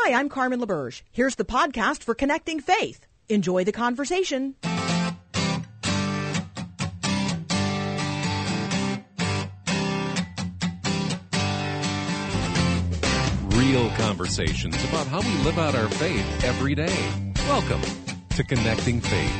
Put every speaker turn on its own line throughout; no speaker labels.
Hi, I'm Carmen LaBerge. Here's the podcast for Connecting Faith. Enjoy the conversation.
Real conversations about how we live out our faith every day. Welcome to Connecting Faith.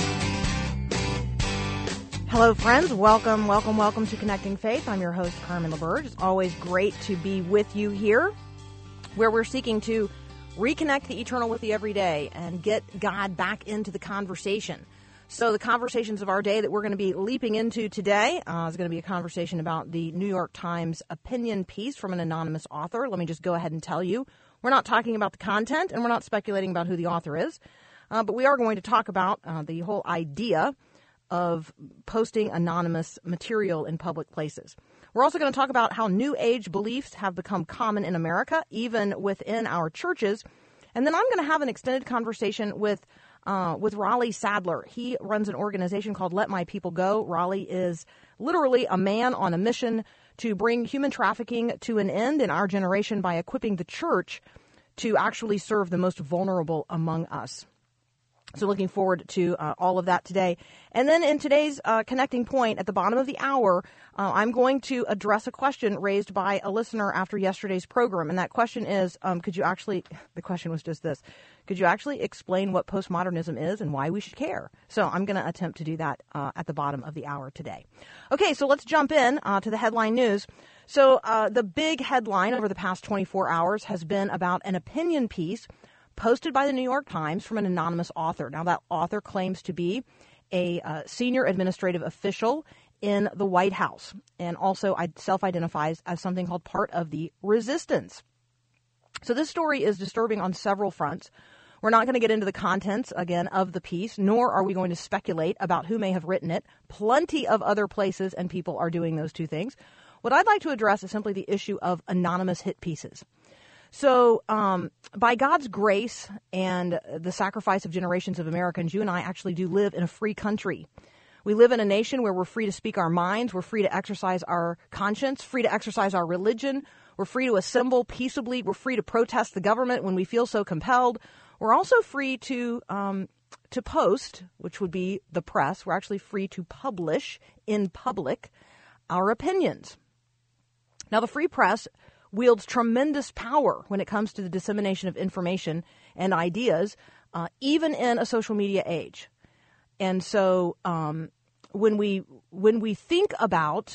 Hello, friends. Welcome to Connecting Faith. I'm your host, Carmen LaBerge. It's always great to be with you here, where we're seeking to reconnect the eternal with the everyday and get God back into the conversation. So the conversations of our day that we're going to be leaping into today is going to be a conversation about the New York Times opinion piece from an anonymous author. Let me just go ahead and tell you, we're not talking about the content and we're not speculating about who the author is, but we are going to talk about the whole idea of posting anonymous material in public places. We're also going to talk about how New Age beliefs have become common in America, even within our churches. And then I'm going to have an extended conversation with Raleigh Sadler. He runs an organization called Let My People Go. Raleigh is literally a man on a mission to bring human trafficking to an end in our generation by equipping the church to actually serve the most vulnerable among us. So looking forward to all of that today. And then in today's connecting point at the bottom of the hour, I'm going to address a question raised by a listener after yesterday's program. And that question is, the question was just this, could you actually explain what postmodernism is and why we should care? So I'm going to attempt to do that at the bottom of the hour today. Okay, so let's jump in to the headline news. So the big headline over the past 24 hours has been about an opinion piece posted by the New York Times from an anonymous author. Now, that author claims to be a senior administrative official in the White House and also self-identifies as something called part of the resistance. So this story is disturbing on several fronts. We're not going to get into the contents, again, of the piece, nor are we going to speculate about who may have written it. Plenty of other places and people are doing those two things. What I'd like to address is simply the issue of anonymous hit pieces. So by God's grace and the sacrifice of generations of Americans, you and I actually do live in a free country. We live in a nation where we're free to speak our minds. We're free to exercise our conscience, free to exercise our religion. We're free to assemble peaceably. We're free to protest the government when we feel so compelled. We're also free to post, which would be the press. We're actually free to publish in public our opinions. Now, the free press wields tremendous power when it comes to the dissemination of information and ideas, even in a social media age. And so when we think about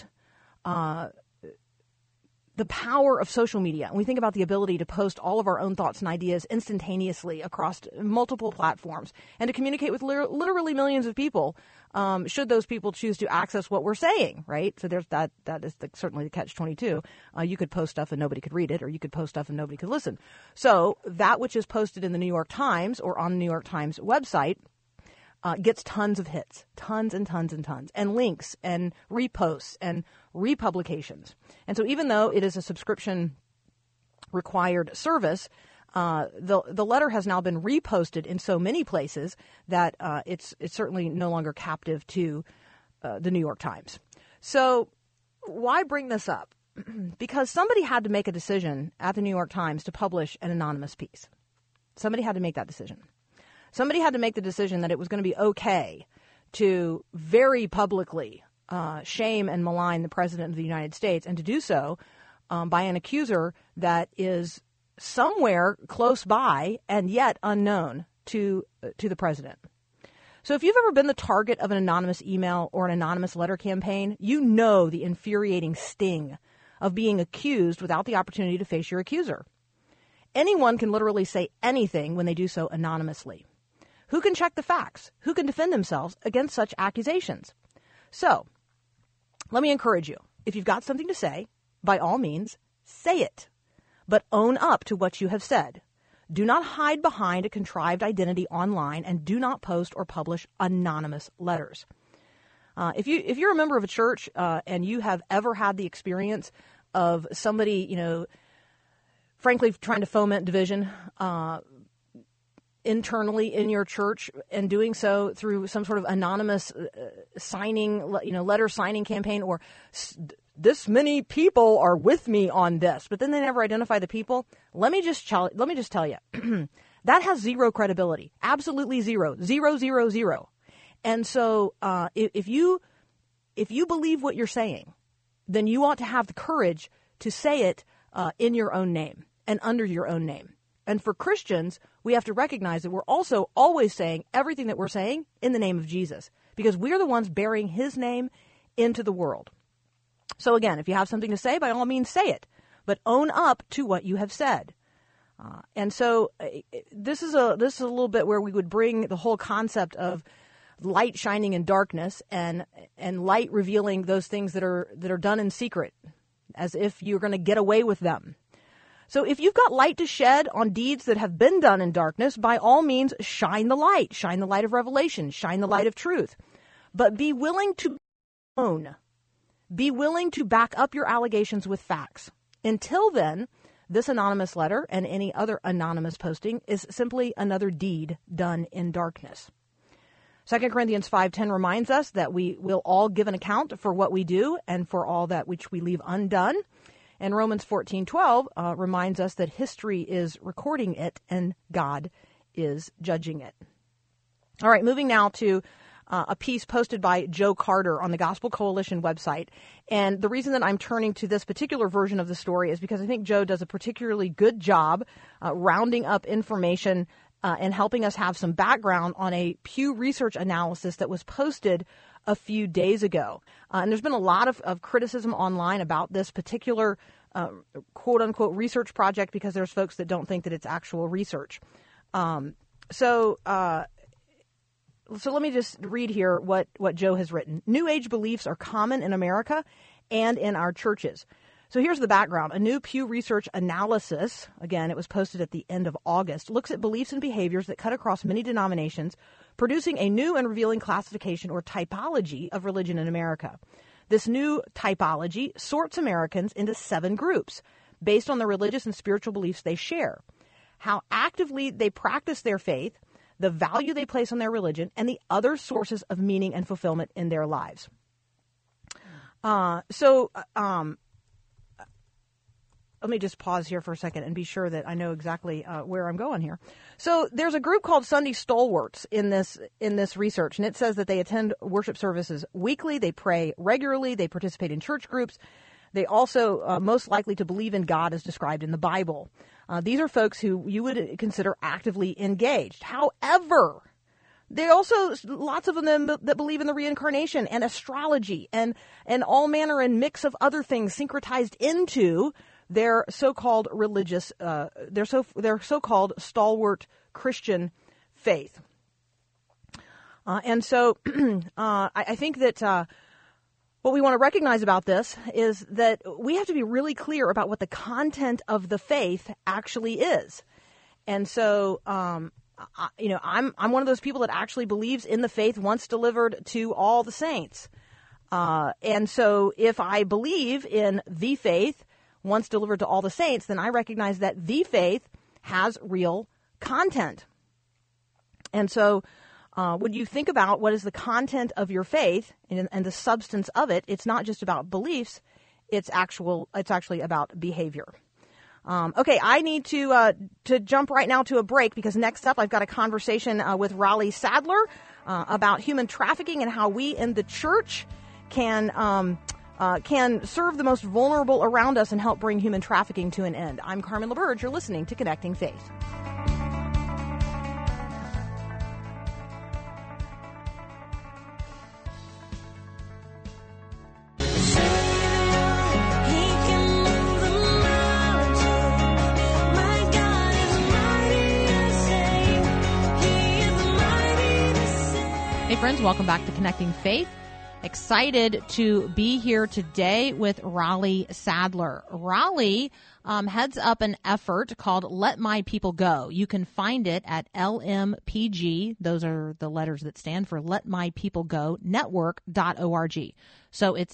the power of social media, and we think about the ability to post all of our own thoughts and ideas instantaneously across multiple platforms and to communicate with literally millions of people, should those people choose to access what we're saying, right? So there's that is certainly the catch-22. You could post stuff and nobody could read it, or you could post stuff and nobody could listen. So that which is posted in the New York Times or on the New York Times website gets tons of hits, tons and tons and tons, and links and reposts and republications. And so even though it is a subscription required service, the letter has now been reposted in so many places that it's certainly no longer captive to the New York Times. So why bring this up? Because somebody had to make a decision at the New York Times to publish an anonymous piece. Somebody had to make that decision. Somebody had to make the decision that it was going to be okay to very publicly shame and malign the President of the United States, and to do so by an accuser that is somewhere close by and yet unknown to the President. So if you've ever been the target of an anonymous email or an anonymous letter campaign, you know the infuriating sting of being accused without the opportunity to face your accuser. Anyone can literally say anything when they do so anonymously. Who can check the facts? Who can defend themselves against such accusations? So, let me encourage you. If you've got something to say, by all means, say it. But own up to what you have said. Do not hide behind a contrived identity online, and do not post or publish anonymous letters. If you're a member of a church and you have ever had the experience of somebody, frankly, trying to foment division internally in your church, and doing so through some sort of anonymous signing, letter signing campaign, or this many people are with me on this, but then they never identify the people. Let me just tell you, that has zero credibility. Absolutely zero. Zero, zero, zero. And so if you believe what you're saying, then you ought to have the courage to say it in your own name and under your own name. And for Christians, we have to recognize that we're also always saying everything that we're saying in the name of Jesus, because we're the ones bearing his name into the world. So again, if you have something to say, by all means say it, but own up to what you have said. And so this is a little bit where we would bring the whole concept of light shining in darkness and light revealing those things that are done in secret, as if you're going to get away with them. So if you've got light to shed on deeds that have been done in darkness, by all means, shine the light of revelation, shine the light of truth. But be willing to own. Be willing to back up your allegations with facts. Until then, this anonymous letter and any other anonymous posting is simply another deed done in darkness. 2 Corinthians 5:10 reminds us that we will all give an account for what we do and for all that which we leave undone. And Romans 14:12 reminds us that history is recording it and God is judging it. All right, moving now to a piece posted by Joe Carter on the Gospel Coalition website. And the reason that I'm turning to this particular version of the story is because I think Joe does a particularly good job rounding up information and helping us have some background on a Pew Research analysis that was posted a few days ago. And there's been a lot of criticism online about this particular quote-unquote research project because there's folks that don't think that it's actual research. So let me just read here what Joe has written. New Age beliefs are common in America and in our churches. So here's the background. A new Pew Research analysis, again, it was posted at the end of August, looks at beliefs and behaviors that cut across many denominations, producing a new and revealing classification or typology of religion in America. This new typology sorts Americans into 7 groups based on the religious and spiritual beliefs they share, how actively they practice their faith, the value they place on their religion, and the other sources of meaning and fulfillment in their lives. Let me just pause here for a second and be sure that I know exactly where I'm going here. So there's a group called Sunday Stalwarts in this research, and it says that they attend worship services weekly, they pray regularly, they participate in church groups. They also most likely to believe in God as described in the Bible. These are folks who you would consider actively engaged. However, there are also lots of them that believe in the reincarnation and astrology and all manner and mix of other things syncretized into their so-called religious, their so-called stalwart Christian faith. And so I think that what we want to recognize about this is that we have to be really clear about what the content of the faith actually is. And so, I'm one of those people that actually believes in the faith once delivered to all the saints. And so if I believe in the faith once delivered to all the saints, then I recognize that the faith has real content. And so when you think about what is the content of your faith and the substance of it, it's not just about beliefs, it's actually about behavior. Okay, I need to jump right now to a break because next up I've got a conversation with Raleigh Sadler about human trafficking and how we in the church can serve the most vulnerable around us and help bring human trafficking to an end. I'm Carmen LaBerge. You're listening to Connecting Faith. Hey friends, welcome back to Connecting Faith. Excited to be here today with Raleigh Sadler. Raleigh heads up an effort called Let My People Go. You can find it at LMPG. Those are the letters that stand for Let My People Go network.org. So it's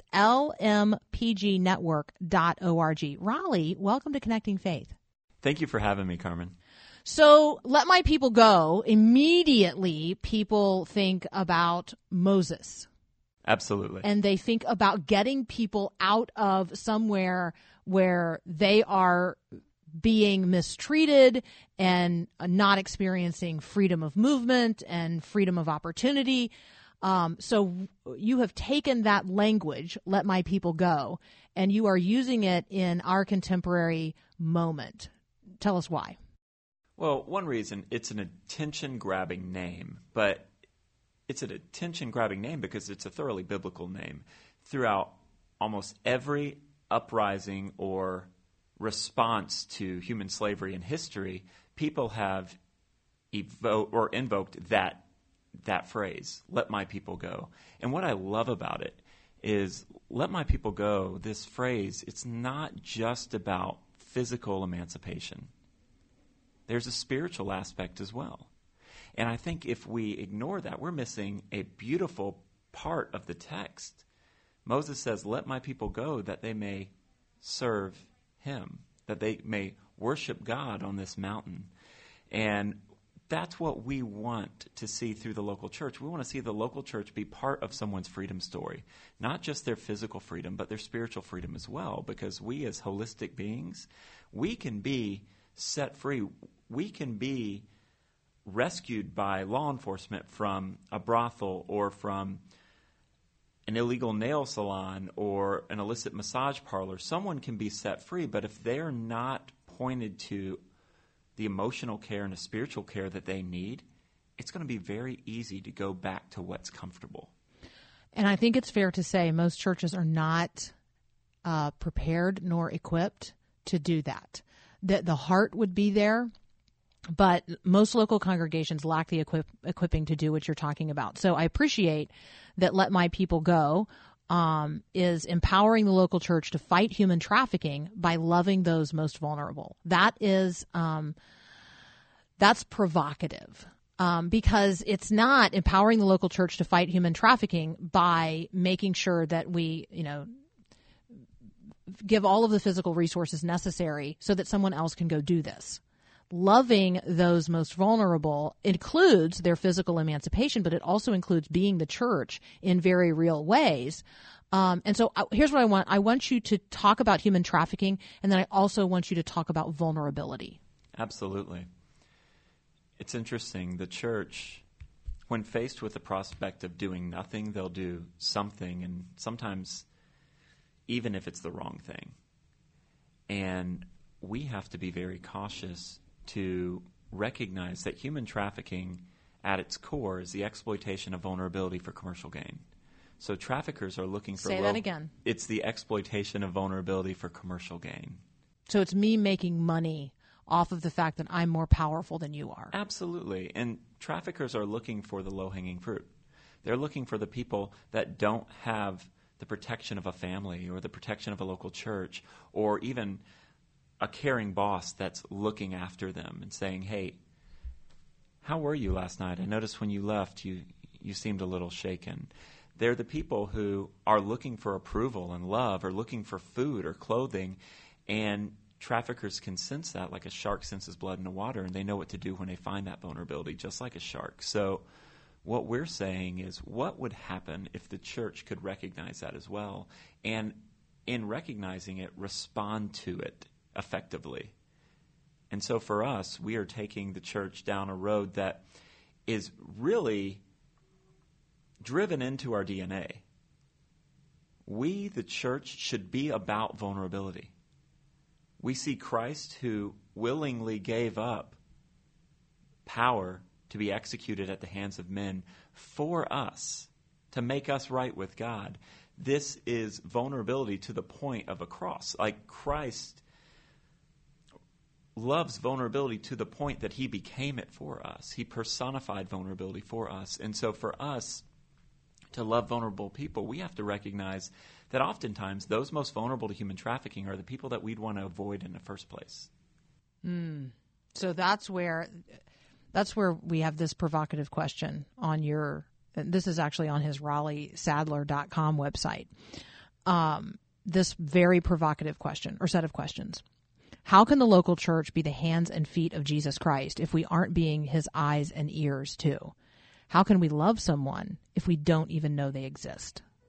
LMPGnetwork.org. Raleigh, welcome to Connecting Faith.
Thank you for having me, Carmen.
So Let My People Go, immediately people think about Moses.
Absolutely.
And they think about getting people out of somewhere where they are being mistreated and not experiencing freedom of movement and freedom of opportunity. So you have taken that language, let my people go, and you are using it in our contemporary moment. Tell us why.
Well, one reason, it's an attention-grabbing name, but it's an attention-grabbing name because it's a thoroughly biblical name. Throughout almost every uprising or response to human slavery in history, people have invoked that phrase, let my people go. And what I love about it is, let my people go, this phrase, it's not just about physical emancipation. There's a spiritual aspect as well. And I think if we ignore that, we're missing a beautiful part of the text. Moses says, let my people go that they may serve him, that they may worship God on this mountain. And that's what we want to see through the local church. We want to see the local church be part of someone's freedom story, not just their physical freedom, but their spiritual freedom as well, because we as holistic beings, we can be set free. We can be rescued by law enforcement from a brothel or from an illegal nail salon or an illicit massage parlor. Someone can be set free, but if they're not pointed to the emotional care and the spiritual care that they need, it's going to be very easy to go back to what's comfortable.
And I think it's fair to say most churches are not prepared nor equipped to do that. The heart would be there, but most local congregations lack the equipping to do what you're talking about. So I appreciate that Let My People Go is empowering the local church to fight human trafficking by loving those most vulnerable. That is that's provocative because it's not empowering the local church to fight human trafficking by making sure that we, give all of the physical resources necessary so that someone else can go do this. Loving those most vulnerable includes their physical emancipation, but it also includes being the church in very real ways. And so here's what I want. I want you to talk about human trafficking, and then I also want you to talk about vulnerability.
Absolutely. It's interesting. The church, when faced with the prospect of doing nothing, they'll do something, and sometimes even if it's the wrong thing. And we have to be very cautious to recognize that human trafficking at its core is the exploitation of vulnerability for commercial gain. So traffickers are looking for...
Say that again.
It's the exploitation of vulnerability for commercial gain.
So it's me making money off of the fact that I'm more powerful than you are.
Absolutely. And traffickers are looking for the low-hanging fruit. They're looking for the people that don't have the protection of a family or the protection of a local church or even a caring boss that's looking after them and saying, hey, how were you last night? I noticed when you left, you seemed a little shaken. They're the people who are looking for approval and love or looking for food or clothing, and traffickers can sense that like a shark senses blood in the water, and they know what to do when they find that vulnerability, just like a shark. So what we're saying is, what would happen if the church could recognize that as well, and in recognizing it, respond to it effectively? And so for us, we are taking the church down a road that is really driven into our DNA. We, the church, should be about vulnerability. We see Christ, who willingly gave up power to be executed at the hands of men for us, to make us right with God. This is vulnerability to the point of a cross. Like Christ loves vulnerability to the point that he became it for us. He personified vulnerability for us. And so for us to love vulnerable people, we have to recognize that oftentimes those most vulnerable to human trafficking are the people that we'd want to avoid in the first place.
So that's where we have this provocative question on your, this is actually on his RaleighSadler.com website. This very provocative question or set of questions. How can the local church be the hands and feet of Jesus Christ if we aren't being his eyes and ears too? How can we love someone if we don't even know they exist?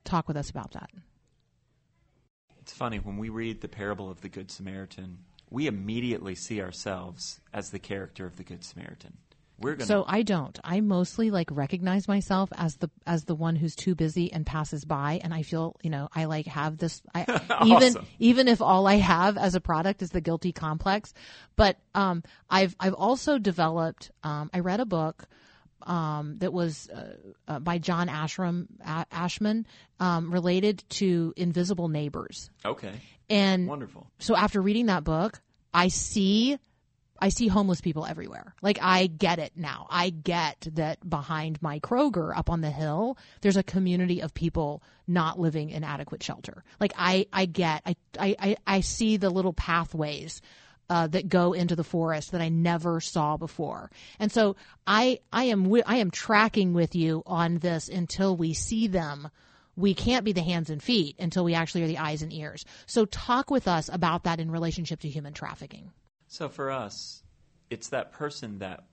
talk with us about that.
It's funny, when we read the parable of the Good Samaritan, we immediately see ourselves as the character of the Good Samaritan.
So I don't. I mostly recognize myself as the one who's too busy and passes by, and I feel I have this.
Awesome.
Even if all I have as a product is the guilty complex, but I've also developed. I read a book that was by John Ashman related to invisible neighbors.
Okay.
And
wonderful.
So after reading that book, I see homeless people everywhere. I get it now. I get that behind my Kroger up on the hill, there's a community of people not living in adequate shelter. I see the little pathways that go into the forest that I never saw before. And so I am tracking with you on this until we see them. We can't be the hands and feet until we actually are the eyes and ears. So talk with us about that in relationship to human trafficking.
So for us, it's that person that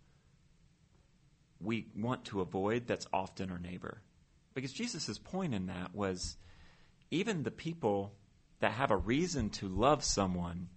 we want to avoid that's often our neighbor. Because Jesus' point in that was even the people that have a reason to love someone,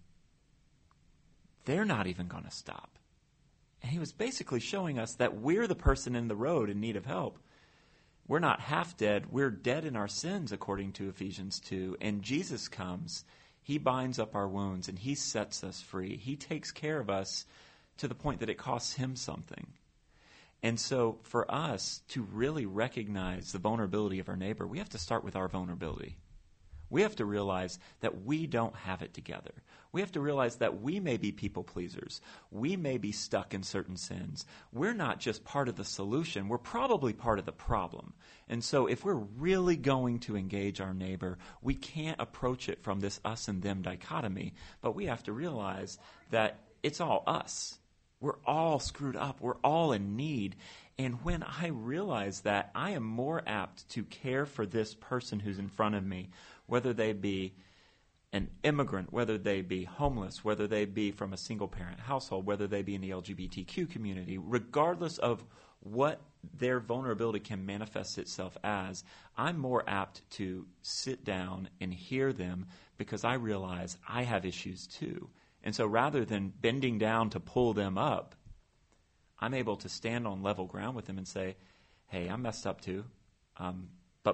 they're not even going to stop. And he was basically showing us that we're the person in the road in need of help. We're not half dead. We're dead in our sins, according to Ephesians 2. And Jesus comes. He binds up our wounds, and he sets us free. He takes care of us to the point that it costs him something. And so for us to really recognize the vulnerability of our neighbor, we have to start with our vulnerability. We have to realize that we don't have it together. We have to realize that we may be people pleasers. We may be stuck in certain sins. We're not just part of the solution. We're probably part of the problem. And so if we're really going to engage our neighbor, we can't approach it from this us and them dichotomy, but we have to realize that it's all us. We're all screwed up. We're all in need. And when I realize that, I am more apt to care for this person who's in front of me, whether they be an immigrant, whether they be homeless, whether they be from a single-parent household, whether they be in the LGBTQ community, regardless of what their vulnerability can manifest itself as, I'm more apt to sit down and hear them because I realize I have issues too. And so rather than bending down to pull them up, I'm able to stand on level ground with them and say, hey, I'm messed up too, but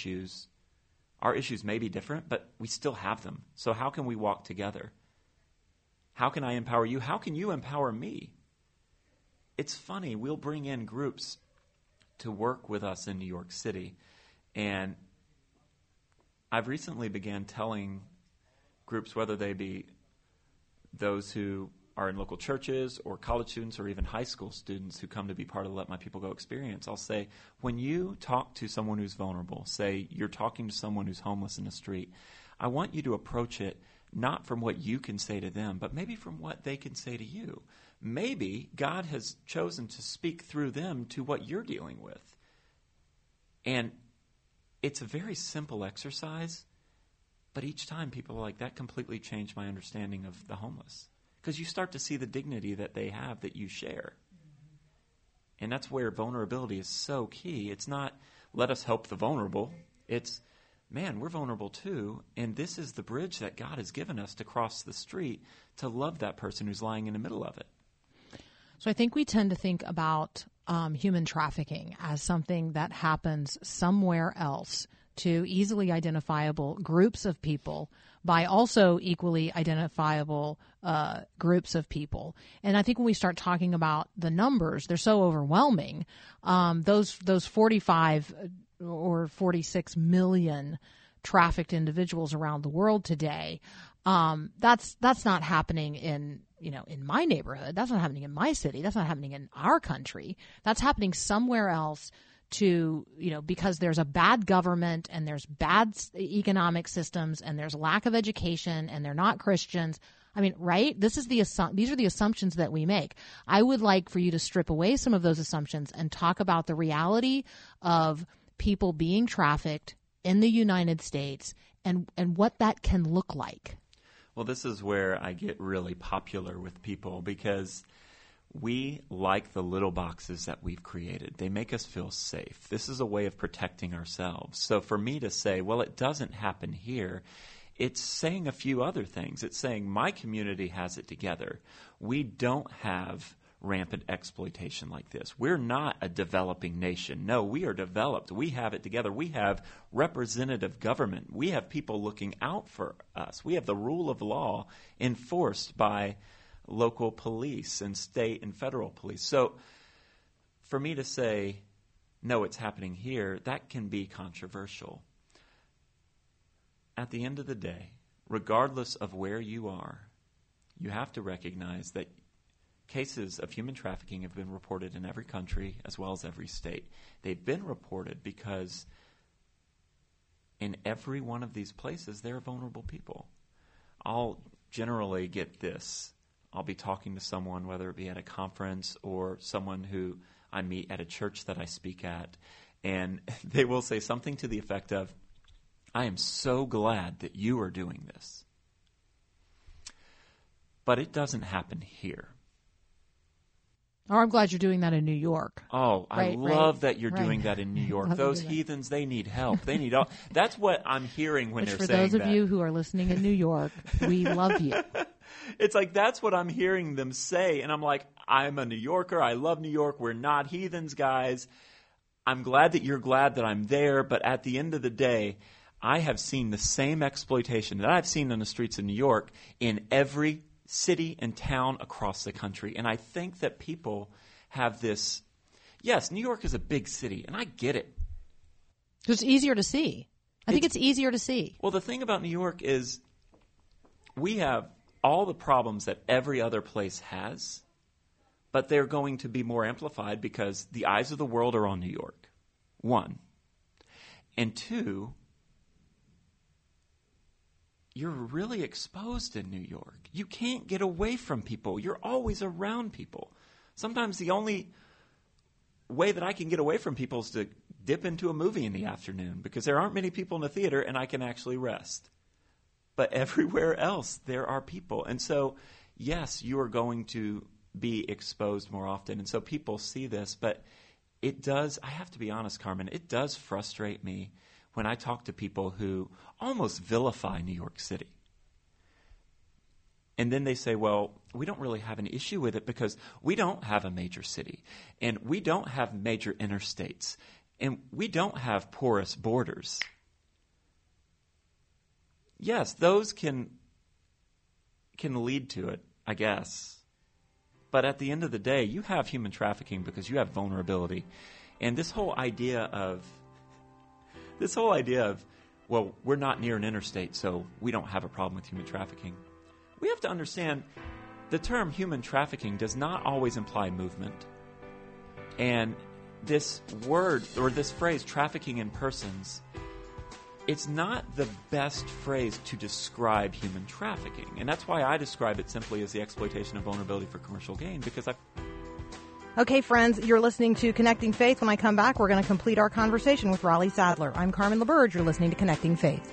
our issues may be different, but we still have them. So how can we walk together? How can I empower you? How can you empower me? It's funny, we'll bring in groups to work with us in New York City, and I've recently began telling groups, whether they be those who are in local churches or college students or even high school students who come to be part of the Let My People Go experience, I'll say, when you talk to someone who's vulnerable, say you're talking to someone who's homeless in the street, I want you to approach it not from what you can say to them, but maybe from what they can say to you. Maybe God has chosen to speak through them to what you're dealing with. And it's a very simple exercise, but each time people are like, that completely changed my understanding of the homeless. Because you start to see the dignity that they have that you share. And that's where vulnerability is so key. It's not, let us help the vulnerable. It's, man, we're vulnerable too, and this is the bridge that God has given us to cross the street to love that person who's lying in the middle of it.
So I think we tend to think about human trafficking as something that happens somewhere else to easily identifiable groups of people by also equally identifiable groups of people. And I think when we start talking about the numbers, they're so overwhelming. Those 45 or 46 million trafficked individuals around the world today, that's not happening in my neighborhood. That's not happening in my city. That's not happening in our country. That's happening somewhere else because there's a bad government and there's bad economic systems and there's lack of education and they're not Christians. I mean, right? These are the assumptions that we make. I would like for you to strip away some of those assumptions and talk about the reality of people being trafficked in the United States and what that can look like.
Well, this is where I get really popular with people because we like the little boxes that we've created. They make us feel safe. This is a way of protecting ourselves. So for me to say, well, it doesn't happen here, it's saying a few other things. It's saying my community has it together. We don't have rampant exploitation like this. We're not a developing nation. No, we are developed. We have it together. We have representative government. We have people looking out for us. We have the rule of law enforced by local police and state and federal police. So for me to say, no, it's happening here, that can be controversial. At the end of the day, regardless of where you are, you have to recognize that cases of human trafficking have been reported in every country as well as every state. They've been reported because in every one of these places, there are vulnerable people. I'll generally get this. I'll be talking to someone, whether it be at a conference or someone who I meet at a church that I speak at, and they will say something to the effect of, I am so glad that you are doing this. But it doesn't happen here.
Or I'm glad you're doing that in New York.
Oh, I love that you're doing that in New York. Those heathens, they need help. They need all. That's what I'm hearing when they're saying that.
For those of you who are listening in New York, we love you.
It's like that's what I'm hearing them say. And I'm like, I'm a New Yorker. I love New York. We're not heathens, guys. I'm glad that you're glad that I'm there. But at the end of the day, I have seen the same exploitation that I've seen on the streets of New York in every city and town across the country. And I think that people have this, yes, New York is a big city, and I get it.
It's easier to see. I think it's easier to see.
Well, the thing about New York is we have all the problems that every other place has, but they're going to be more amplified because the eyes of the world are on New York, one. And two, you're really exposed in New York. You can't get away from people. You're always around people. Sometimes the only way that I can get away from people is to dip into a movie in the afternoon because there aren't many people in the theater and I can actually rest. But everywhere else, there are people. And so, yes, you are going to be exposed more often. And so people see this, but it does, I have to be honest, Carmen, it does frustrate me when I talk to people who almost vilify New York City. And then they say, well, we don't really have an issue with it because we don't have a major city, and we don't have major interstates, and we don't have porous borders. Yes, those can lead to it, I guess. But at the end of the day, you have human trafficking because you have vulnerability. And this whole idea of, well, we're not near an interstate, so we don't have a problem with human trafficking. We have to understand the term human trafficking does not always imply movement. And this word, or this phrase, trafficking in persons, it's not the best phrase to describe human trafficking. And that's why I describe it simply as the exploitation of vulnerability for commercial gain, because
Okay, friends, you're listening to Connecting Faith. When I come back, we're going to complete our conversation with Raleigh Sadler. I'm Carmen LaBerge. You're listening to Connecting Faith.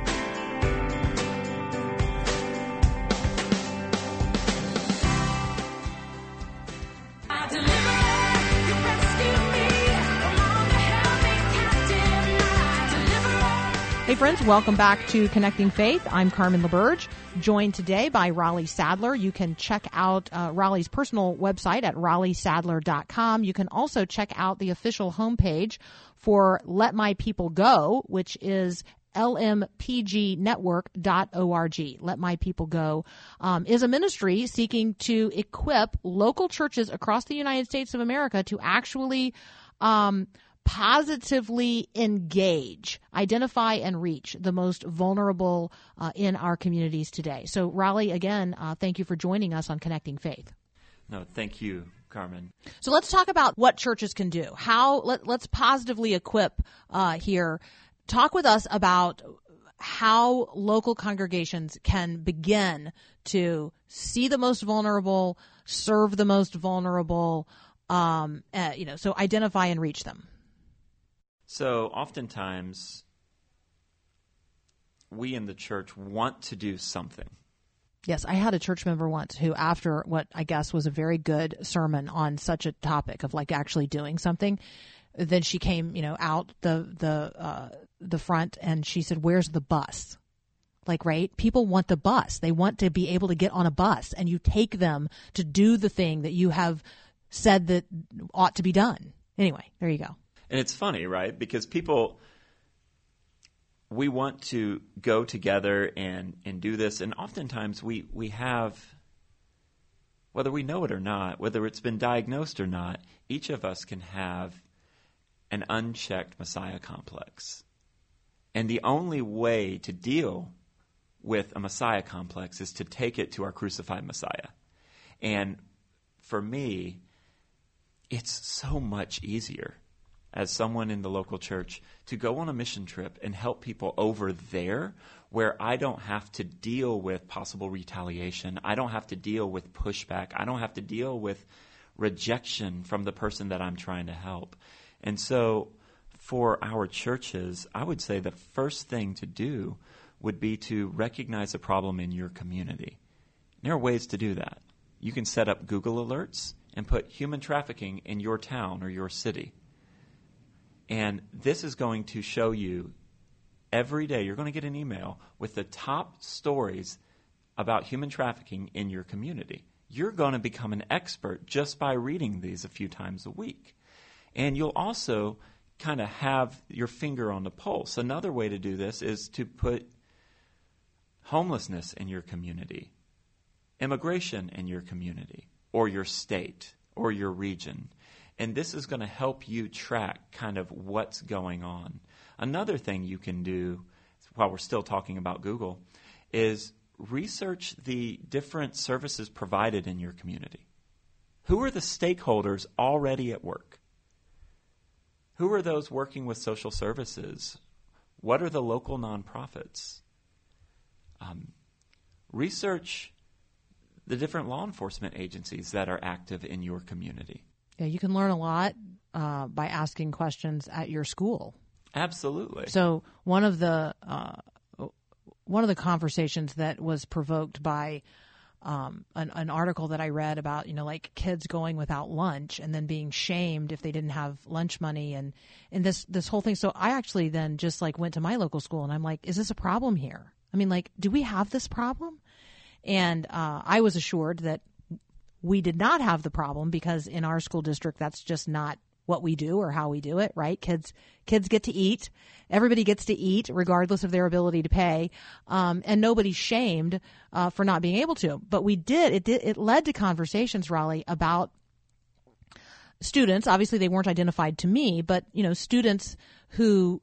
Hey friends, welcome back to Connecting Faith. I'm Carmen LaBerge, joined today by Raleigh Sadler. You can check out Raleigh's personal website at raleighsadler.com. You can also check out the official homepage for Let My People Go, which is lmpgnetwork.org. Let My People Go is a ministry seeking to equip local churches across the United States of America to actually positively engage, identify, and reach the most vulnerable in our communities today. So, Raleigh, again, thank you for joining us on Connecting Faith.
No, thank you, Carmen.
So let's talk about what churches can do. Let's positively equip here. Talk with us about how local congregations can begin to see the most vulnerable, serve the most vulnerable, so identify and reach them.
So oftentimes, we in the church want to do something.
Yes, I had a church member once who, after what I guess was a very good sermon on such a topic of like actually doing something, then she came, out the front and she said, "Where's the bus?" Like, right? People want the bus. They want to be able to get on a bus, and you take them to do the thing that you have said that ought to be done. Anyway, there you go.
And it's funny, right? Because we want to go together and do this, and oftentimes we have, whether we know it or not, whether it's been diagnosed or not, each of us can have an unchecked Messiah complex. And the only way to deal with a Messiah complex is to take it to our crucified Messiah. And for me, it's so much easier as someone in the local church to go on a mission trip and help people over there where I don't have to deal with possible retaliation. I don't have to deal with pushback. I don't have to deal with rejection from the person that I'm trying to help. And so for our churches, I would say the first thing to do would be to recognize a problem in your community. There are ways to do that. You can set up Google alerts and put human trafficking in your town or your city. And this is going to show you every day, you're going to get an email with the top stories about human trafficking in your community. You're going to become an expert just by reading these a few times a week. And you'll also kind of have your finger on the pulse. Another way to do this is to put homelessness in your community, immigration in your community, or your state, or your region. And this is going to help you track kind of what's going on. Another thing you can do, while we're still talking about Google, is research the different services provided in your community. Who are the stakeholders already at work? Who are those working with social services? What are the local nonprofits? Research the different law enforcement agencies that are active in your community.
Yeah, you can learn a lot by asking questions at your school.
Absolutely.
So one of the conversations that was provoked by an article that I read about, like kids going without lunch and then being shamed if they didn't have lunch money and this whole thing. So I actually then just went to my local school and I'm like, is this a problem here? I mean, do we have this problem? And I was assured that we did not have the problem because in our school district, that's just not what we do or how we do it, right? Kids get to eat. Everybody gets to eat regardless of their ability to pay. And nobody's shamed for not being able to. But it led to conversations, Raleigh, about students. Obviously, they weren't identified to me, but, students who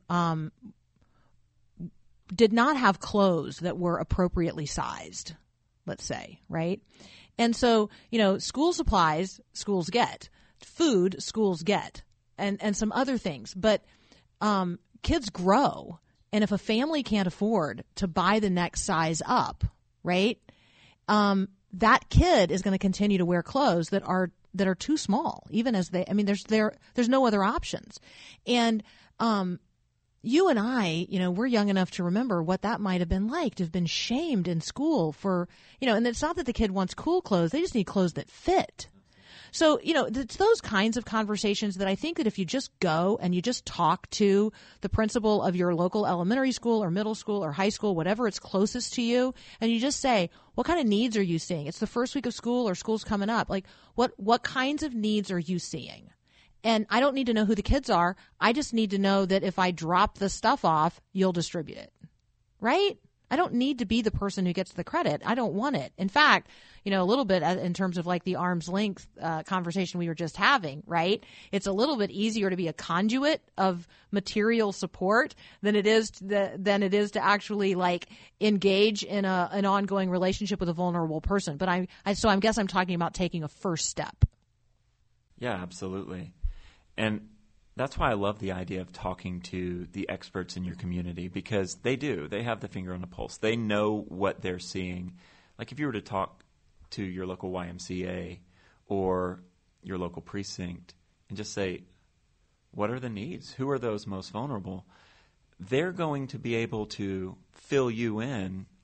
did not have clothes that were appropriately sized, let's say, right? And so, school supplies, schools get. Food, schools get. And some other things. But kids grow. And if a family can't afford to buy the next size up, right, that kid is going to continue to wear clothes that are too small, even as there's no other options. And you and I, we're young enough to remember what that might have been like to have been shamed in school for, and it's not that the kid wants cool clothes. They just need clothes that fit. So, it's those kinds of conversations that I think that if you just go and you just talk to the principal of your local elementary school or middle school or high school, whatever it's closest to you, and you just say, what kind of needs are you seeing? It's the first week of school or school's coming up. What kinds of needs are you seeing? And I don't need to know who the kids are. I just need to know that if I drop the stuff off, you'll distribute it, right? I don't need to be the person who gets the credit. I don't want it. In fact, a little bit in terms of the arm's length conversation we were just having, right? It's a little bit easier to be a conduit of material support than it is to actually engage in an ongoing relationship with a vulnerable person. But I guess I'm talking about taking a first step.
Yeah, absolutely. And that's why I love the idea of talking to the experts in your community, because they have the finger on the pulse. They know what they're seeing. Like if you were to talk to your local YMCA or your local precinct and just say, what are the needs? Who are those most vulnerable? They're going to be able to fill you in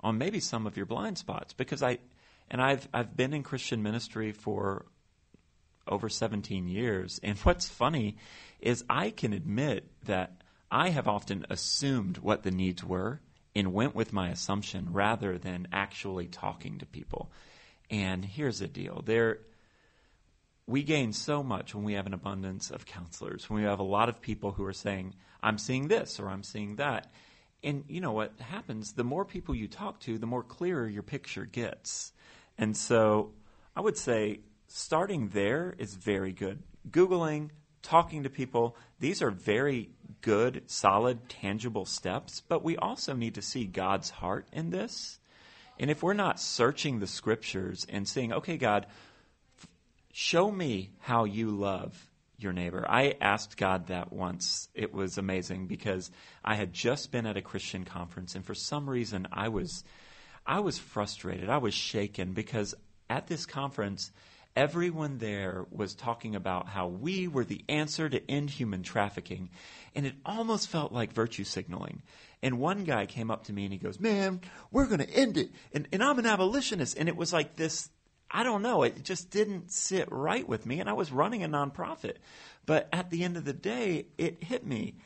on maybe some of your blind spots. Because I've been in Christian ministry for over 17 years, and what's funny is I can admit that I have often assumed what the needs were and went with my assumption rather than actually talking to people. And here's the deal. We gain so much when we have an abundance of counselors, when we have a lot of people who are saying, I'm seeing this or I'm seeing that. And you know what happens? The more people you talk to, the more clearer your picture gets. And so I would say starting there is very good. Googling, talking to people, these are very good, solid, tangible steps. But we also need to see God's heart in this. And if we're not searching the scriptures and saying, okay, God, show me how you love your neighbor. I asked God that once. It was amazing because I had just been at a Christian conference, and for some reason I was frustrated. I was shaken because at this conference, everyone there was talking about how we were the answer to end human trafficking, and it almost felt like virtue signaling. And one guy came up to me and he goes, man, we're going to end it, and I'm an abolitionist. And it was like this, I don't know, it just didn't sit right with me, and I was running a nonprofit. But at the end of the day, it hit me.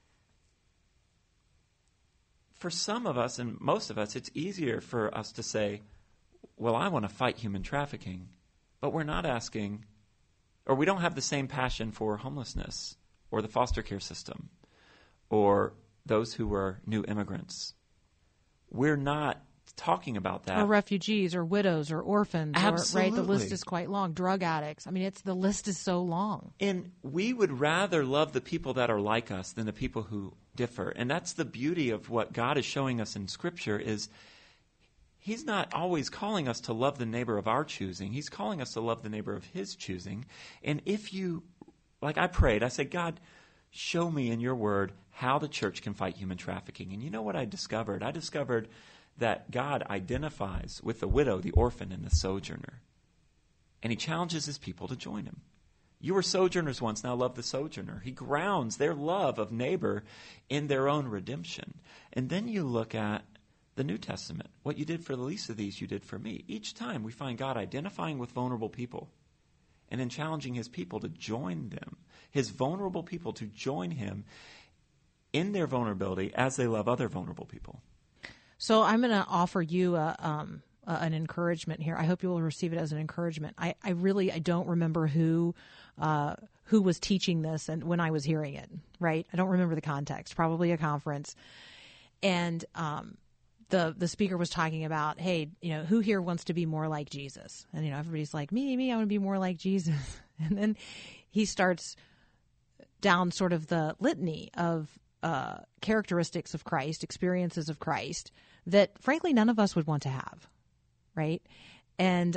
For some of us, and most of us, it's easier for us to say, well, I want to fight human trafficking. But we're not asking, or we don't have the same passion for homelessness or the foster care system or those who are new immigrants. We're not talking about that.
Or refugees or widows or orphans.
Absolutely.
Right? The list is quite long. Drug addicts. I mean, the list is so long.
And we would rather love the people that are like us than the people who differ. And that's the beauty of what God is showing us in Scripture is He's not always calling us to love the neighbor of our choosing. He's calling us to love the neighbor of His choosing. And if you, like I prayed, I said, God, show me in your word how the church can fight human trafficking. And you know what I discovered? I discovered that God identifies with the widow, the orphan, and the sojourner. And He challenges His people to join Him. You were sojourners once, now love the sojourner. He grounds their love of neighbor in their own redemption. And then you look at the New Testament. What you did for the least of these, you did for me. Each time we find God identifying with vulnerable people and then challenging His people to join them, His vulnerable people to join Him in their vulnerability as they love other vulnerable people.
So I'm going to offer you an encouragement here. I hope you will receive it as an encouragement. I don't remember who was teaching this and when I was hearing it, right? I don't remember the context, probably a conference. And the speaker was talking about, hey, who here wants to be more like Jesus? And, everybody's like, me, I want to be more like Jesus. And then he starts down sort of the litany of characteristics of Christ, experiences of Christ that, frankly, none of us would want to have, right? And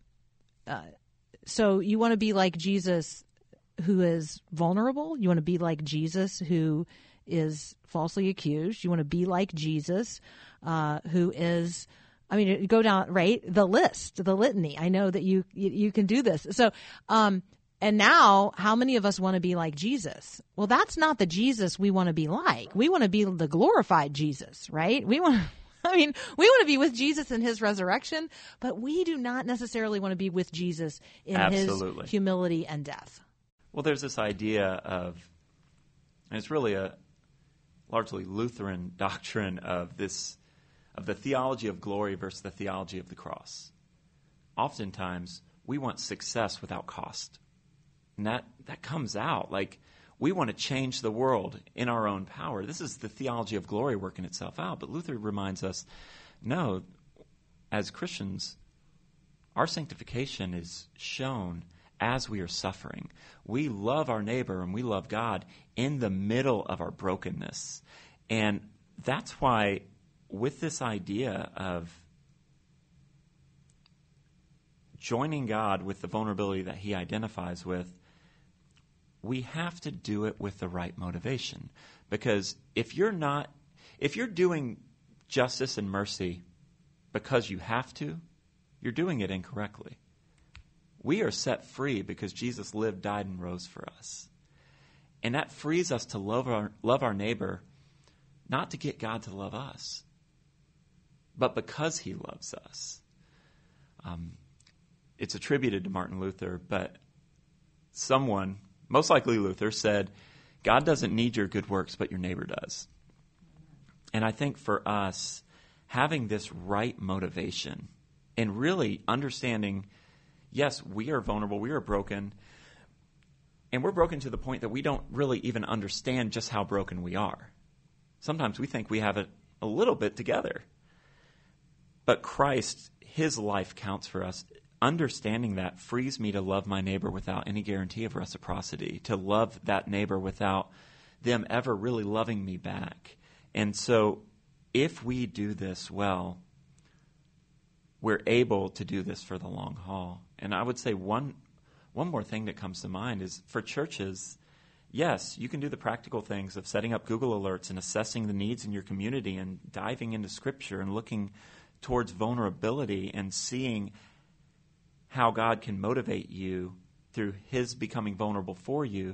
so you want to be like Jesus who is vulnerable. You want to be like Jesus who is falsely accused. You want to be like Jesus who is, go down, right, the list, the litany. I know that you can do this. So, and now, how many of us want to be like Jesus? Well, that's not the Jesus we want to be like. We want to be the glorified Jesus, right? We want to be with Jesus in His resurrection, but we do not necessarily want to be with Jesus in
Absolutely.
His humility and death.
Well, there's this idea of, and it's really a largely Lutheran doctrine of the theology of glory versus the theology of the cross. Oftentimes, we want success without cost. And that comes out like we want to change the world in our own power. This is the theology of glory working itself out. But Luther reminds us, no, as Christians, our sanctification is shown as we are suffering. We love our neighbor and we love God in the middle of our brokenness. And that's why with this idea of joining God with the vulnerability that He identifies with, we have to do it with the right motivation. Because if you're doing justice and mercy because you have to, you're doing it incorrectly. We are set free because Jesus lived, died, and rose for us. And that frees us to love our neighbor, not to get God to love us, but because he loves us. It's attributed to Martin Luther, but someone, most likely Luther, said, God doesn't need your good works, but your neighbor does. And I think for us, having this right motivation and really understanding, yes, we are vulnerable, we are broken, and we're broken to the point that we don't really even understand just how broken we are. Sometimes we think we have it a little bit together. But Christ, his life counts for us. Understanding that frees me to love my neighbor without any guarantee of reciprocity, to love that neighbor without them ever really loving me back. And so if we do this well, we're able to do this for the long haul. And I would say one more thing that comes to mind is for churches, yes, you can do the practical things of setting up Google alerts and assessing the needs in your community and diving into Scripture and looking towards vulnerability and seeing how God can motivate you through his becoming vulnerable for you.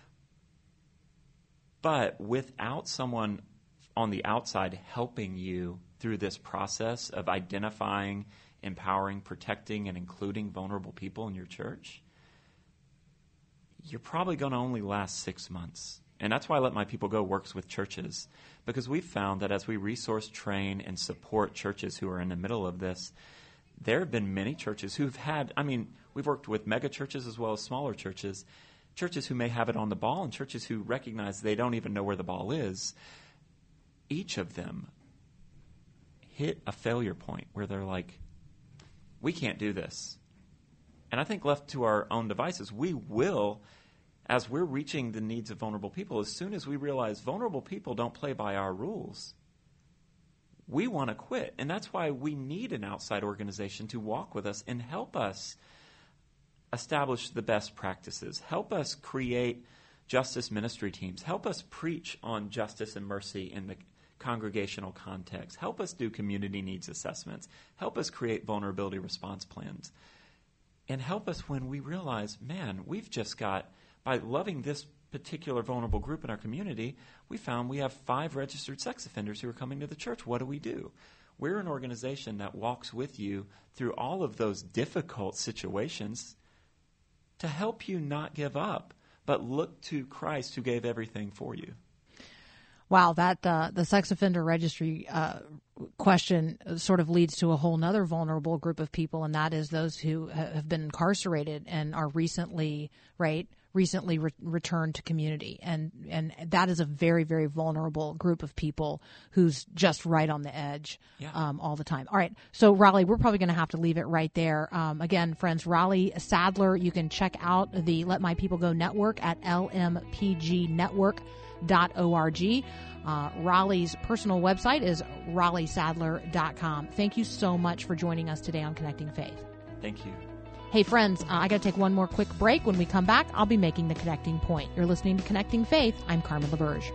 But without someone on the outside helping you through this process of identifying, empowering, protecting, and including vulnerable people in your church, you're probably going to only last 6 months. And that's why Let My People Go works with churches, because we've found that as we resource, train, and support churches who are in the middle of this, there have been many churches who've had, we've worked with mega churches as well as smaller churches who may have it on the ball and churches who recognize they don't even know where the ball is. Each of them hit a failure point where they're like, we can't do this. And I think left to our own devices, we will, as we're reaching the needs of vulnerable people, as soon as we realize vulnerable people don't play by our rules, we want to quit. And that's why we need an outside organization to walk with us and help us establish the best practices, help us create justice ministry teams, help us preach on justice and mercy in the congregational context, help us do community needs assessments, help us create vulnerability response plans, and help us when we realize, man, we've just got, by loving this particular vulnerable group in our community, we found we have 5 registered sex offenders who are coming to the church. What do? We're an organization that walks with you through all of those difficult situations to help you not give up, but look to Christ who gave everything for you.
Wow, that the sex offender registry question sort of leads to a whole nother vulnerable group of people, and that is those who have been incarcerated and are recently returned to community. And that is a very, very vulnerable group of people who's just right on the edge all the time. All right. So, Raleigh, we're probably going to have to leave it right there. Again, friends, Raleigh Sadler, you can check out the Let My People Go network at lmpgnetwork.org. Raleigh's personal website is raleighsadler.com. Thank you so much for joining us today on Connecting Faith.
Thank you.
Hey, friends, I got to take one more quick break. When we come back, I'll be making the connecting point. You're listening to Connecting Faith. I'm Carmen LaBerge.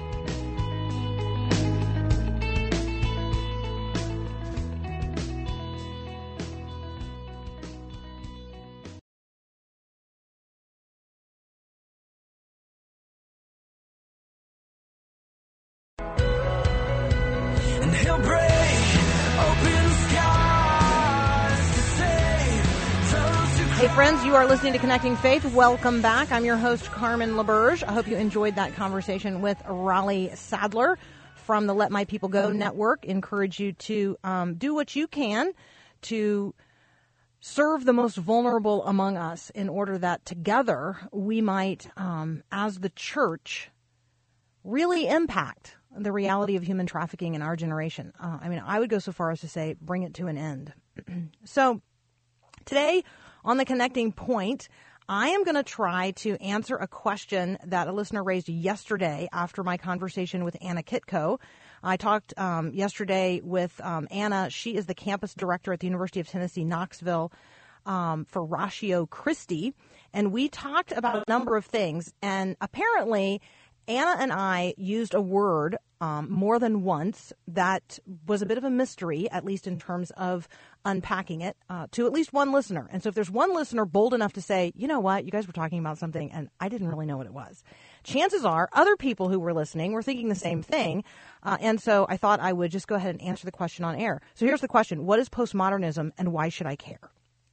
And he'll break open skies to save those who
Hey, friends, you are listening to Connecting Faith. Welcome back. I'm your host, Carmen LaBerge. I hope you enjoyed that conversation with Raleigh Sadler from the Let My People Go network. Encourage you to do what you can to serve the most vulnerable among us in order that together we might, as the church, really impact the reality of human trafficking in our generation. I would go so far as to say, bring it to an end. So today on the Connecting Point, I am going to try to answer a question that a listener raised yesterday after my conversation with Anna Kitko. I talked yesterday with Anna. She is the campus director at the University of Tennessee, Knoxville, for Ratio Christi. And we talked about a number of things. And apparently, Anna and I used a word more than once that was a bit of a mystery, at least in terms of unpacking it, to at least one listener. And so if there's one listener bold enough to say, you know what, you guys were talking about something and I didn't really know what it was, chances are other people who were listening were thinking the same thing. And so I thought I would just go ahead and answer the question on air. So here's the question. What is postmodernism and why should I care?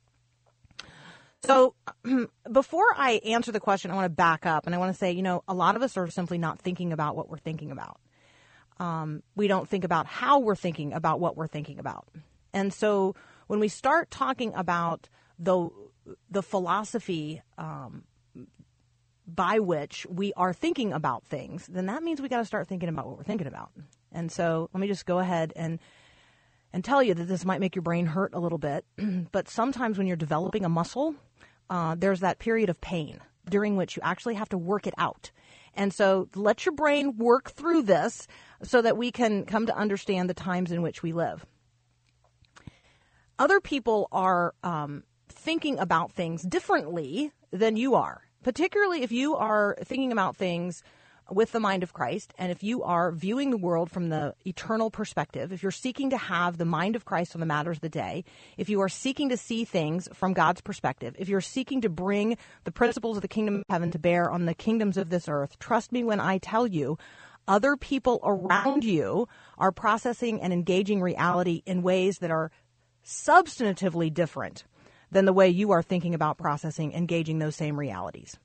So before I answer the question, I want to back up and I want to say, you know, a lot of us are simply not thinking about what we're thinking about. We don't think about how we're thinking about what we're thinking about. And so when we start talking about the philosophy by which we are thinking about things, then that means we got to start thinking about what we're thinking about. And so let me just go ahead and tell you that this might make your brain hurt a little bit. But sometimes when you're developing a muscle, there's that period of pain during which you actually have to work it out. And so let your brain work through this so that we can come to understand the times in which we live. Other people are thinking about things differently than you are, particularly if you are thinking about things with the mind of Christ, and if you are viewing the world from the eternal perspective, if you're seeking to have the mind of Christ on the matters of the day, if you are seeking to see things from God's perspective, if you're seeking to bring the principles of the kingdom of heaven to bear on the kingdoms of this earth, trust me when I tell you, other people around you are processing and engaging reality in ways that are substantively different than the way you are thinking about processing, engaging those same realities.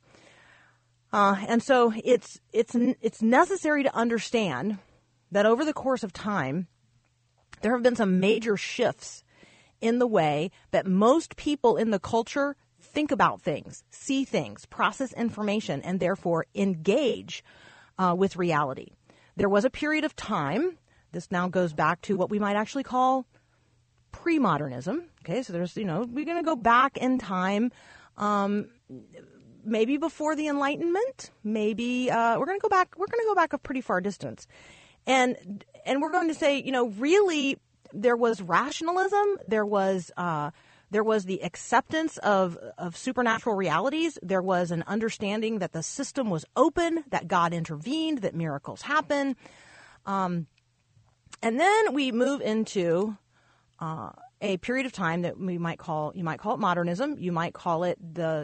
And so it's necessary to understand that over the course of time, there have been some major shifts in the way that most people in the culture think about things, see things, process information, and therefore engage with reality. There was a period of time, this now goes back to what we might actually call pre-modernism. Okay, so there's, we're going to go back in time, maybe before the Enlightenment, maybe we're going to go back a pretty far distance. And we're going to say, really there was rationalism, there was the acceptance of supernatural realities, there was an understanding that the system was open, that God intervened, that miracles happen. And then we move into a period of time that you might call it modernism, you might call it the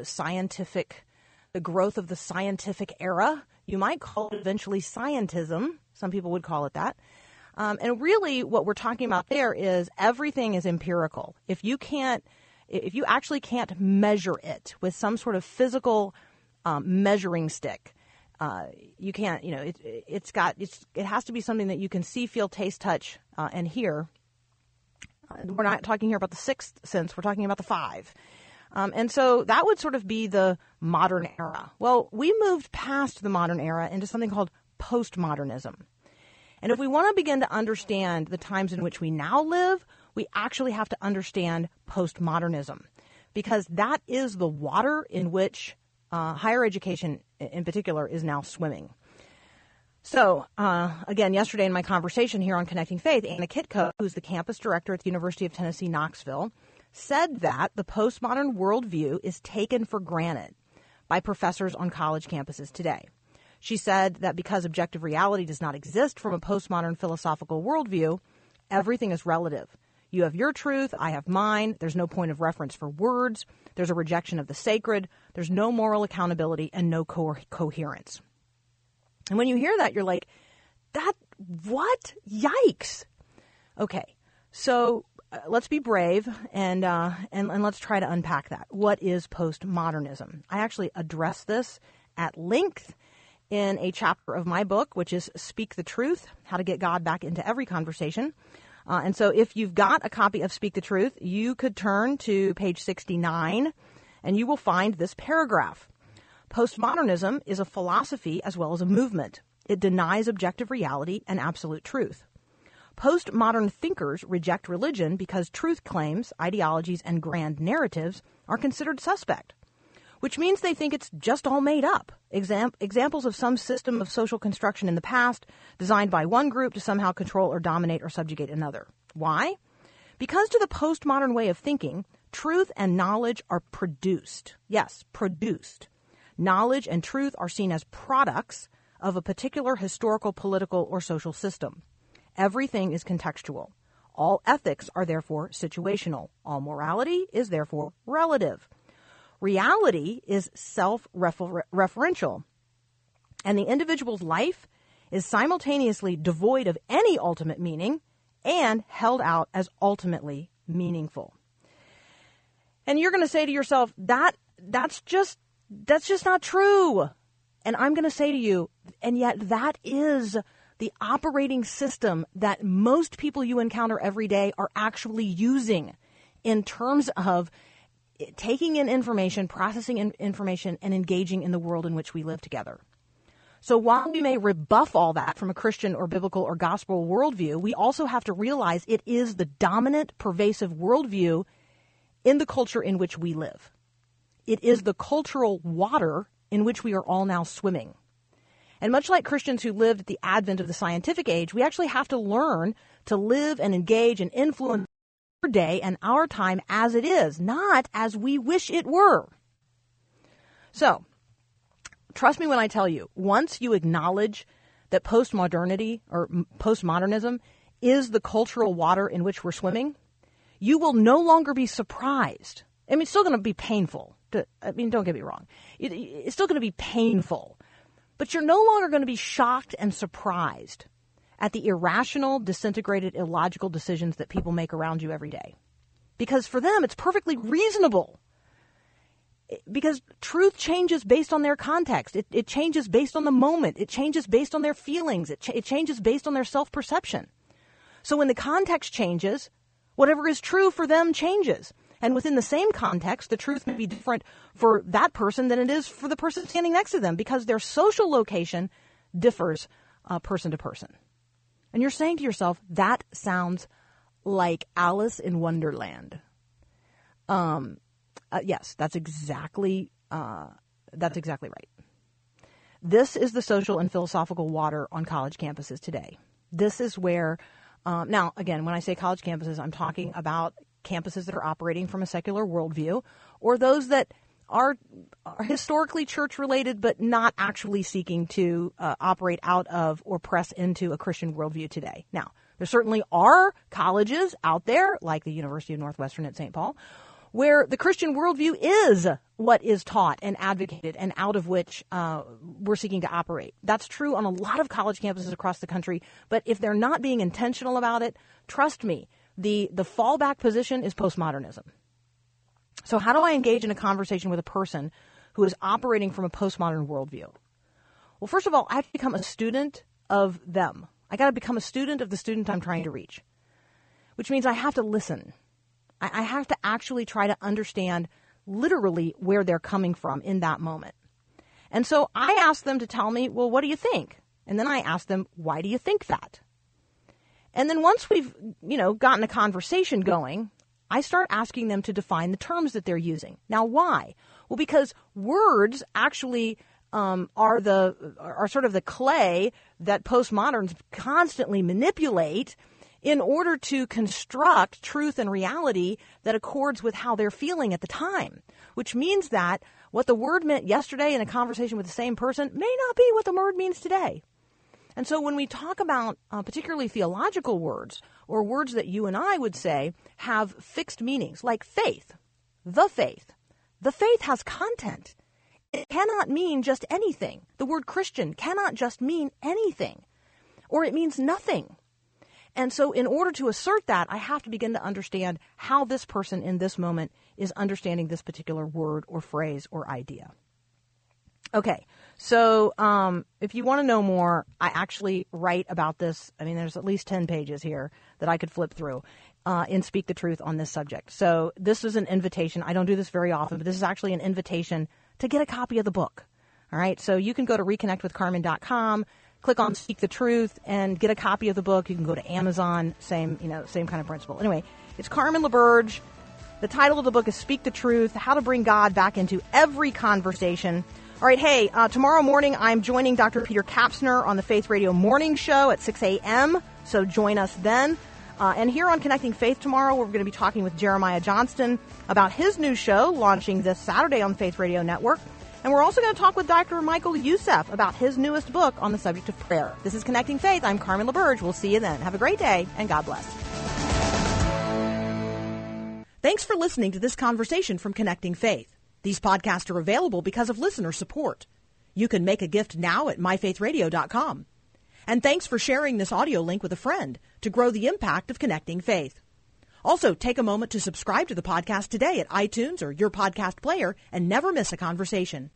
growth of the scientific era. You might call it eventually scientism. Some people would call it that. And really what we're talking about there is everything is empirical. If you actually can't measure it with some sort of physical measuring stick, you can't, it has to be something that you can see, feel, taste, touch, and hear. We're not talking here about the sixth sense. We're talking about the five. And so that would sort of be the modern era. Well, we moved past the modern era into something called postmodernism. And if we want to begin to understand the times in which we now live, we actually have to understand postmodernism, because that is the water in which higher education in particular is now swimming. So, again, yesterday in my conversation here on Connecting Faith, Anna Kitko, who's the campus director at the University of Tennessee, Knoxville, said that the postmodern worldview is taken for granted by professors on college campuses today. She said that because objective reality does not exist from a postmodern philosophical worldview, everything is relative. You have your truth, I have mine, there's no point of reference for words, there's a rejection of the sacred, there's no moral accountability, and no coherence. And when you hear that, you're like, what? Yikes. Okay, so let's be brave and let's try to unpack that. What is postmodernism? I actually address this at length in a chapter of my book, which is Speak the Truth, How to Get God Back into Every Conversation. And so if you've got a copy of Speak the Truth, you could turn to page 69 and you will find this paragraph. Postmodernism is a philosophy as well as a movement. It denies objective reality and absolute truth. Postmodern thinkers reject religion because truth claims, ideologies, and grand narratives are considered suspect, which means they think it's just all made up. Examples of some system of social construction in the past designed by one group to somehow control or dominate or subjugate another. Why? Because to the postmodern way of thinking, truth and knowledge are produced. Yes, produced. Knowledge and truth are seen as products of a particular historical, political, or social system. Everything is contextual. All ethics are therefore situational. All morality is therefore relative. Reality is self-referential, and the individual's life is simultaneously devoid of any ultimate meaning and held out as ultimately meaningful. And you're going to say to yourself, that's just not true. And I'm going to say to you, and yet that is the operating system that most people you encounter every day are actually using in terms of taking in information, processing information, and engaging in the world in which we live together. So while we may rebuff all that from a Christian or biblical or gospel worldview, we also have to realize it is the dominant, pervasive worldview in the culture in which we live. It is the cultural water in which we are all now swimming. And much like Christians who lived at the advent of the scientific age, we actually have to learn to live and engage and influence our day and our time as it is, not as we wish it were. So, trust me when I tell you, once you acknowledge that postmodernity or postmodernism is the cultural water in which we're swimming, you will no longer be surprised. I mean, it's still going to be painful. Don't get me wrong. It's still going to be painful. But you're no longer going to be shocked and surprised at the irrational, disintegrated, illogical decisions that people make around you every day. Because for them, it's perfectly reasonable. Because truth changes based on their context. It changes based on the moment. It changes based on their feelings. It changes based on their self-perception. So when the context changes, whatever is true for them changes. And within the same context, the truth may be different for that person than it is for the person standing next to them because their social location differs person to person. And you're saying to yourself, that sounds like Alice in Wonderland. Yes, that's exactly right. This is the social and philosophical water on college campuses today. This is where, now, again, when I say college campuses, I'm talking about campuses that are operating from a secular worldview or those that are historically church-related but not actually seeking to operate out of or press into a Christian worldview today. Now, there certainly are colleges out there, like the University of Northwestern at St. Paul, where the Christian worldview is what is taught and advocated and out of which we're seeking to operate. That's true on a lot of college campuses across the country, but if they're not being intentional about it, trust me, the fallback position is postmodernism. So how do I engage in a conversation with a person who is operating from a postmodern worldview? Well, first of all, I have to become a student of them. I got to become a student of the student I'm trying to reach, which means I have to listen. I have to actually try to understand literally where they're coming from in that moment. And so I ask them to tell me, well, what do you think? And then I ask them, why do you think that? And then once we've, gotten a conversation going, I start asking them to define the terms that they're using. Now, why? Well, because words actually are sort of the clay that postmoderns constantly manipulate in order to construct truth and reality that accords with how they're feeling at the time, which means that what the word meant yesterday in a conversation with the same person may not be what the word means today. And so when we talk about particularly theological words or words that you and I would say have fixed meanings, like faith, the faith has content. It cannot mean just anything. The word Christian cannot just mean anything, or it means nothing. And so in order to assert that, I have to begin to understand how this person in this moment is understanding this particular word or phrase or idea. Okay, so if you want to know more, I actually write about this. I mean, there's at least 10 pages here that I could flip through in Speak the Truth on this subject. So this is an invitation. I don't do this very often, but this is actually an invitation to get a copy of the book. All right, so you can go to reconnectwithcarmen.com, click on Speak the Truth, and get a copy of the book. You can go to Amazon, same kind of principle. Anyway, it's Carmen LaBerge. The title of the book is Speak the Truth, How to Bring God Back into Every Conversation. All right, hey, tomorrow morning I'm joining Dr. Peter Kapsner on the Faith Radio Morning Show at 6 a.m., so join us then. And here on Connecting Faith tomorrow, we're going to be talking with Jeremiah Johnston about his new show launching this Saturday on Faith Radio Network. And we're also going to talk with Dr. Michael Youssef about his newest book on the subject of prayer. This is Connecting Faith. I'm Carmen LaBerge. We'll see you then. Have a great day, and God bless.
Thanks for listening to this conversation from Connecting Faith. These podcasts are available because of listener support. You can make a gift now at myfaithradio.com. And thanks for sharing this audio link with a friend to grow the impact of Connecting Faith. Also, take a moment to subscribe to the podcast today at iTunes or your podcast player and never miss a conversation.